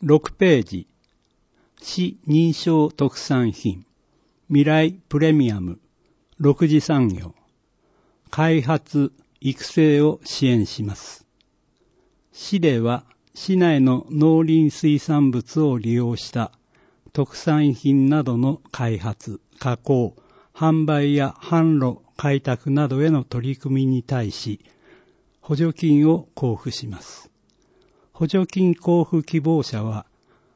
6ページ、市認証特産品、未来プレミアム、6次産業、開発、育成を支援します。市では、市内の農林水産物を利用した特産品などの開発、加工、販売や販路、開拓などへの取り組みに対し、補助金を交付します。補助金交付希望者は、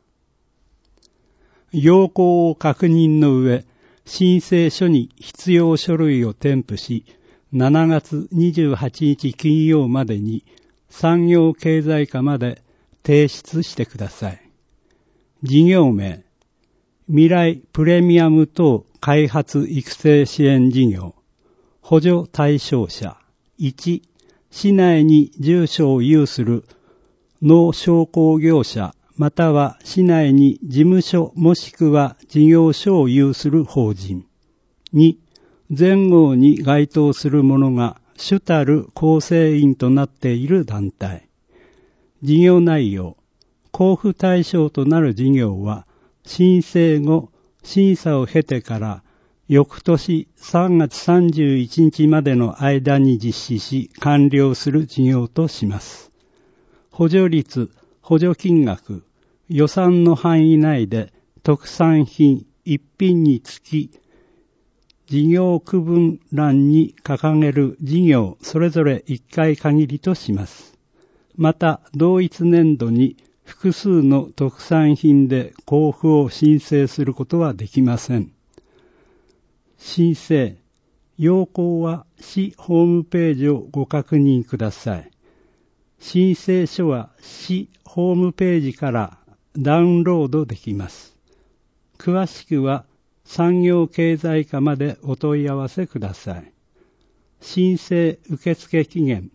要項を確認の上、申請書に必要書類を添付し、7月28日金曜までに産業経済課まで提出してください。事業名、未来プレミアム等開発育成支援事業、補助対象者、1、市内に住所を有する農商工業者または市内に事務所もしくは事業所を有する法人。2、前号に該当するものが主たる構成員となっている団体。事業内容、交付対象となる事業は申請後、審査を経てから翌年3月31日までの間に実施し完了する事業とします。補助率、補助金額、予算の範囲内で特産品一品につき、事業区分欄に掲げる事業それぞれ1回限りとします。また、同一年度に複数の特産品で交付を申請することはできません。申請、要項は市ホームページをご確認ください。申請書は市ホームページからダウンロードできます。詳しくは産業経済課までお問い合わせください。申請受付期限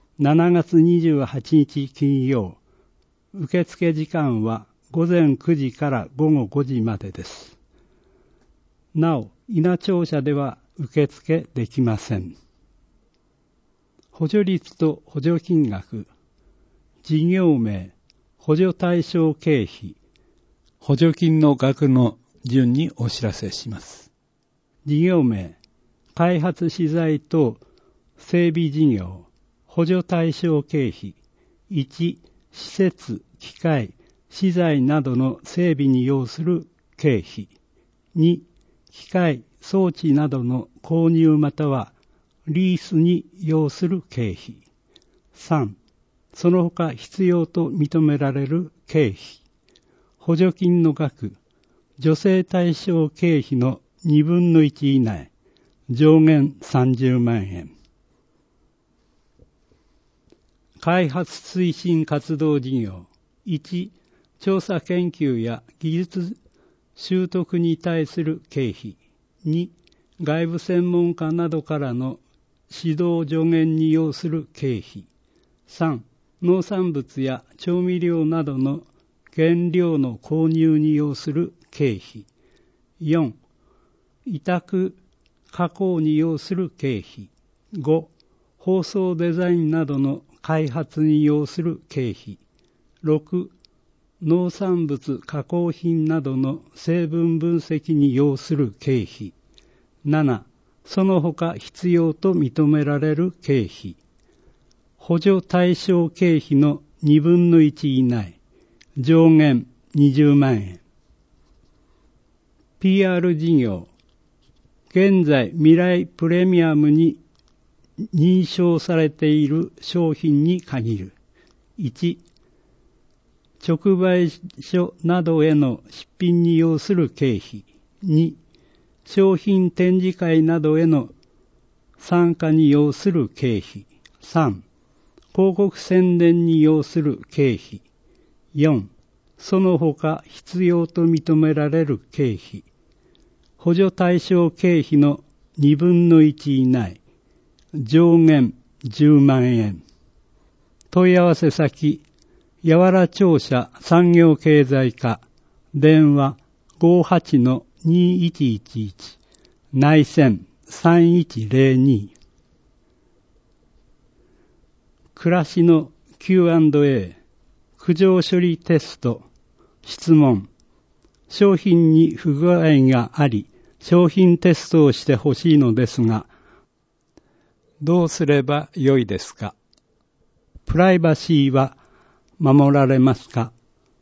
7月28日金曜。受付時間は午前9時から午後5時までです。なお、稲庁舎では受付できません。補助率と補助金額、事業名、補助対象経費、補助金の額の順にお知らせします。事業名、開発資材等整備事業、補助対象経費、1、施設、機械、資材などの整備に要する経費、2、機械、装置などの購入またはリースに要する経費。3、その他必要と認められる経費。補助金の額、助成対象経費の2分の1以内、上限30万円。開発推進活動事業。1、調査研究や技術習得に対する経費。2、外部専門家などからの指導助言に要する経費。3、農産物や調味料などの原料の購入に要する経費。4、委託加工に要する経費。5、包装デザインなどの開発に要する経費。6、農産物加工品などの成分分析に要する経費。7、その他必要と認められる経費。補助対象経費の2分の1以内、上限20万円。PR 事業。現在未来プレミアムに認証されている商品に限る。1、直売所などへの出品に要する経費。2、商品展示会などへの参加に要する経費。3、広告宣伝に要する経費。4、その他必要と認められる経費。補助対象経費の2分の1以内、上限10万円。問い合わせ先、八原庁舎産業経済課、電話 58-2111、内線3102。暮らしの Q&A、苦情処理テスト、 質問。商品に不具合があり、商品テストをしてほしいのですが、どうすればよいですか？プライバシーは守られますか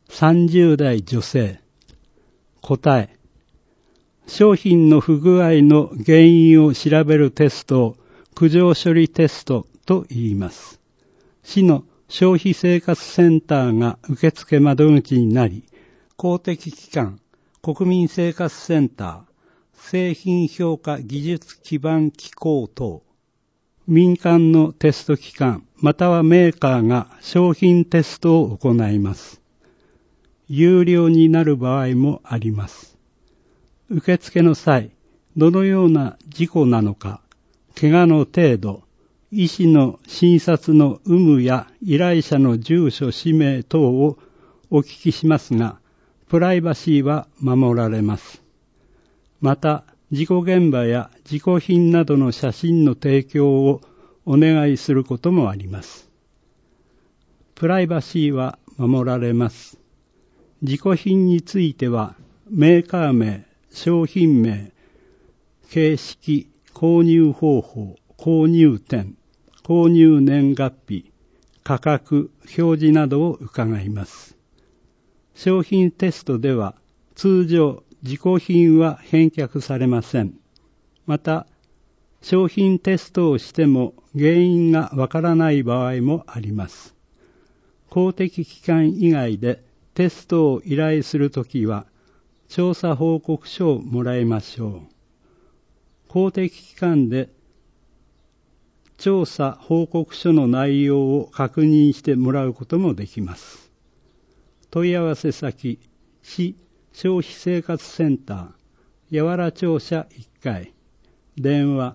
？30代女性。答え。商品の不具合の原因を調べるテストを苦情処理テストと言います。市の消費生活センターが受付窓口になり、公的機関、国民生活センター、製品評価技術基盤機構等、民間のテスト機関またはメーカーが商品テストを行います。有料になる場合もあります。受付の際、どのような事故なのか、怪我の程度、医師の診察の有無や依頼者の住所、氏名等をお聞きしますが、プライバシーは守られます。また、事故現場や事故品などの写真の提供をお願いすることもあります。プライバシーは守られます。事故品については、メーカー名、商品名、形式、購入方法、購入店、購入年月日、価格、表示などを伺います。商品テストでは通常事故品は返却されません。また、商品テストをしても原因がわからない場合もあります。公的機関以外でテストを依頼するときは、調査報告書をもらいましょう。公的機関で調査報告書の内容を確認してもらうこともできます。問い合わせ先、市消費生活センター、八原庁舎1階、電話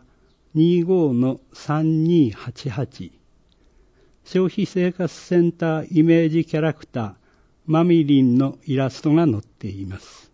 25-3288、消費生活センターイメージキャラクター、マミリンのイラストが載っています。